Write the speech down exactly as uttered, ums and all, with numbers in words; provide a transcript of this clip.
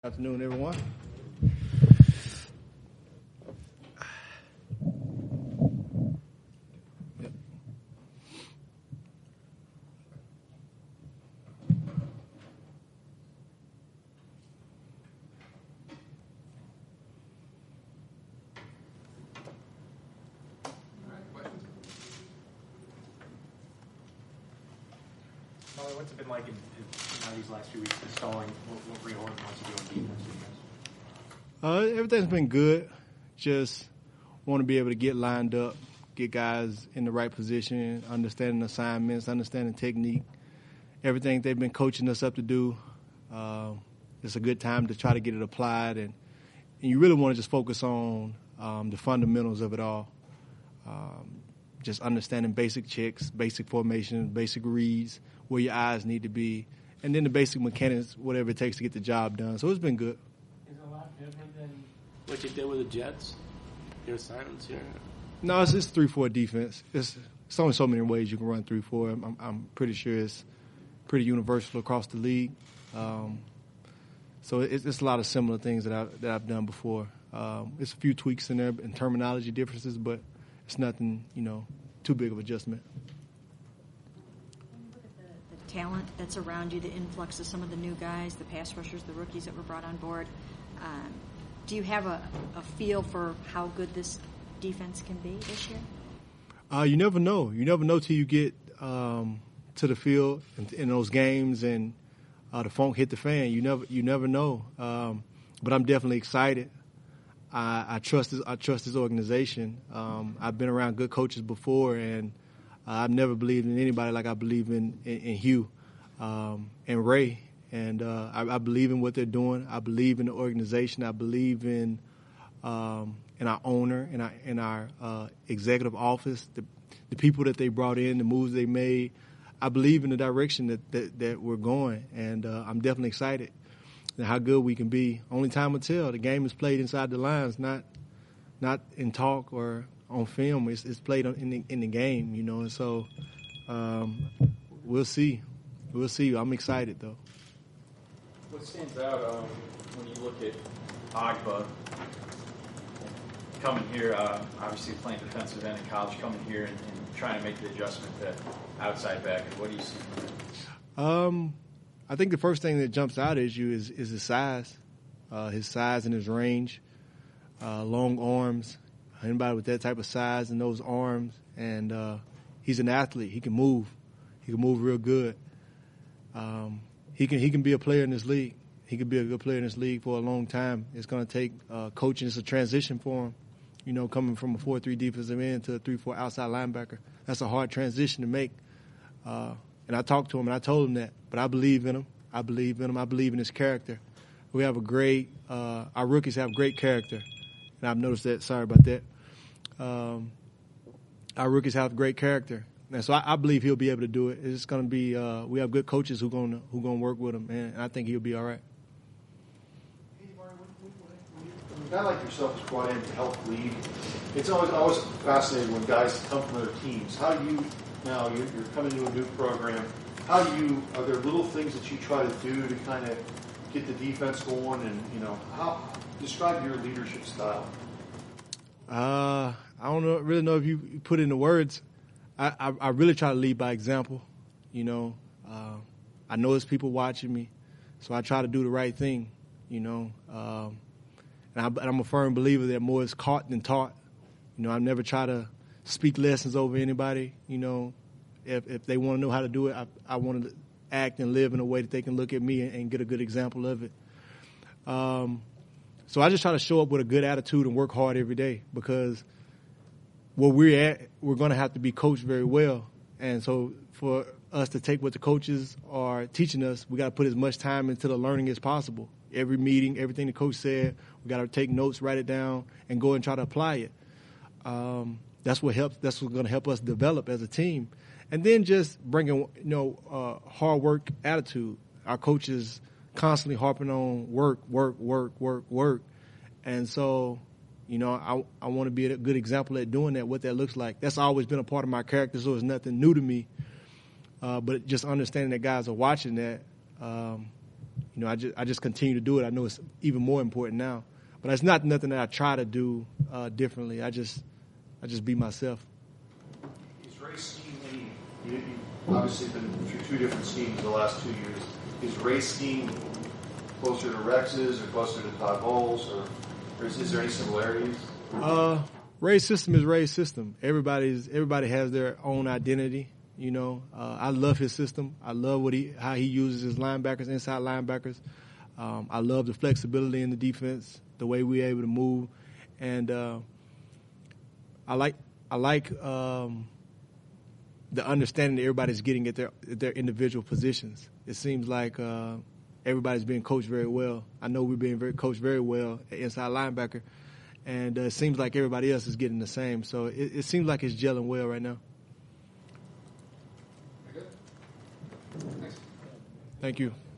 Afternoon, everyone. Yep. Molly, what's it been like in, in now these last few weeks installing what, what Ray Horton wants to do on defense for you guys? Uh, everything's been good. Just want to be able to get lined up, get guys in the right position, understanding assignments, understanding technique, everything they've been coaching us up to do. Uh, it's a good time to try to get it applied, and, and you really want to just focus on um, the fundamentals of it all. Um, just understanding basic checks, basic formations, basic reads, where your eyes need to be, and then the basic mechanics, whatever it takes to get the job done. So it's been good. Is it a lot different than what you did with the Jets? Your assignments here? No, it's just three four defense. It's, it's only so many ways you can run three four. I'm, I'm pretty sure it's pretty universal across the league. Um, so it's, it's a lot of similar things that, I, that I've done before. Um, it's a few tweaks in there and terminology differences, but it's nothing, you know, too big of adjustment. When you look at the, the talent that's around you, the influx of some of the new guys, the pass rushers, the rookies that were brought on board, um, do you have a, a feel for how good this defense can be this year? Uh, you never know. You never know till you get um, to the field in, in those games and uh, the funk hit the fan. You never, you never know. Um, but I'm definitely excited. I, I trust this. I trust this organization. Um, I've been around good coaches before, and uh, I've never believed in anybody like I believe in in, in Hugh um, and Ray. And uh, I, I believe in what they're doing. I believe in the organization. I believe in um, in our owner, in our in our uh, executive office, the the people that they brought in, the moves they made. I believe in the direction that that, that we're going, and uh, I'm definitely excited. And how good we can be. Only time will tell. The game is played inside the lines, not not in talk or on film. It's, it's played in the, in the game, you know. And so um, we'll see. We'll see. I'm excited, though. What stands out um, when you look at Agba coming here, uh, obviously playing defensive end in college, coming here and, and trying to make the adjustment to outside back? What do you see from him? Um, I think the first thing that jumps out at you is, is his size, uh, his size and his range, uh, long arms. Anybody with that type of size and those arms, and uh, he's an athlete. He can move. He can move real good. Um, he can he can be a player in this league. He can be a good player in this league for a long time. It's going to take uh, coaching. It's a transition for him, you know, coming from a four three defensive end to a three four outside linebacker. That's a hard transition to make. Uh, and I talked to him and I told him that. But I believe in him. I believe in him. I believe in his character. We have a great uh, – our rookies have great character. And I've noticed that. Sorry about that. Um, our rookies have great character. And so I, I believe he'll be able to do it. It's going to be uh, – we have good coaches who going to who going to work with him, and I think he'll be all right. Hey, Marty, when, when, when a guy like yourself is brought in to help lead, it's always always fascinating when guys come from other teams. How do you – now you're, you're coming to a new program – how do you, are there little things that you try to do to kind of get the defense going, and, you know, how, describe your leadership style? Uh, I don't know, really know if you put it into words. I, I, I really try to lead by example, you know. Uh, I know there's people watching me, so I try to do the right thing, you know. Um, and, I, and I'm a firm believer that more is caught than taught. You know, I never try to speak lessons over anybody, you know. If, if they want to know how to do it, I, I want to act and live in a way that they can look at me and, and get a good example of it. Um, so I just try to show up with a good attitude and work hard every day, because where we're at, we're going to have to be coached very well. And so for us to take what the coaches are teaching us, we got to put as much time into the learning as possible. Every meeting, everything the coach said, we got to take notes, write it down, and go and try to apply it. Um, that's what helps. That's what's going to help us develop as a team. And then just bringing, you know, uh, hard work attitude. Our coaches constantly harping on work, work, work, work, work. And so, you know, I I want to be a good example at doing that, what that looks like. That's always been a part of my character, so it's nothing new to me. Uh, but just understanding that guys are watching that, um, you know, I just I just continue to do it. I know it's even more important now, but it's not nothing that I try to do uh, differently. I just I just be myself. Is Ray's scheme any? You, you've obviously been through two different schemes the last two years. Is Ray's scheme closer to Rex's or closer to Todd Bowles, or, or is, is there any similarities? Uh, Ray's system is Ray's system. Everybody's everybody has their own identity. You know, uh, I love his system. I love what he how he uses his linebackers, inside linebackers. Um, I love the flexibility in the defense, the way we're able to move, and uh, I like I like um, the understanding that everybody's getting at their at their individual positions. It seems like uh, everybody's being coached very well. I know we're being very coached very well at inside linebacker, and uh, it seems like everybody else is getting the same. So it, it seems like it's gelling well right now. Thanks. Thank you.